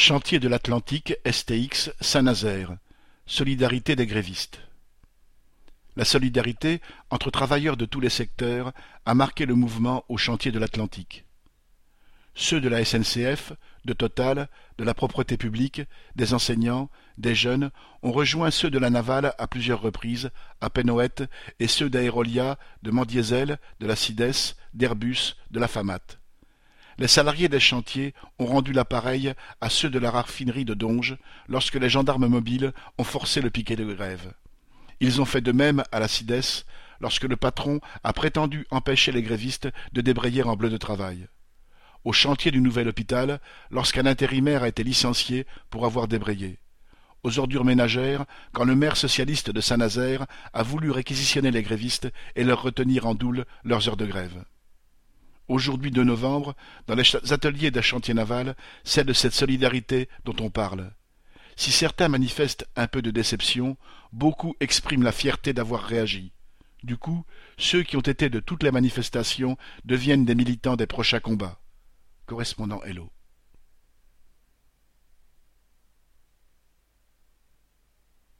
Chantier de l'Atlantique STX Saint-Nazaire. Solidarité des grévistes. La solidarité entre travailleurs de tous les secteurs a marqué le mouvement au chantier de l'Atlantique. Ceux de la SNCF, de Total, de la propreté publique, des enseignants, des jeunes ont rejoint ceux de la navale à plusieurs reprises, à Pennoët, et ceux d'Aerolia, de Mandiesel, de la Sides, d'Airbus, de la FAMAT. Les salariés des chantiers ont rendu l'appareil à ceux de la raffinerie de Donges lorsque les gendarmes mobiles ont forcé le piquet de grève. Ils ont fait de même à la Sides lorsque le patron a prétendu empêcher les grévistes de débrayer en bleu de travail. Au chantier du nouvel hôpital, lorsqu'un intérimaire a été licencié pour avoir débrayé. Aux ordures ménagères, quand le maire socialiste de Saint-Nazaire a voulu réquisitionner les grévistes et leur retenir en doule leurs heures de grève. Aujourd'hui 2 novembre, dans les ateliers des chantiers navals, c'est de cette solidarité dont on parle. Si certains manifestent un peu de déception, beaucoup expriment la fierté d'avoir réagi. Du coup, ceux qui ont été de toutes les manifestations deviennent des militants des prochains combats. Correspondant Hello.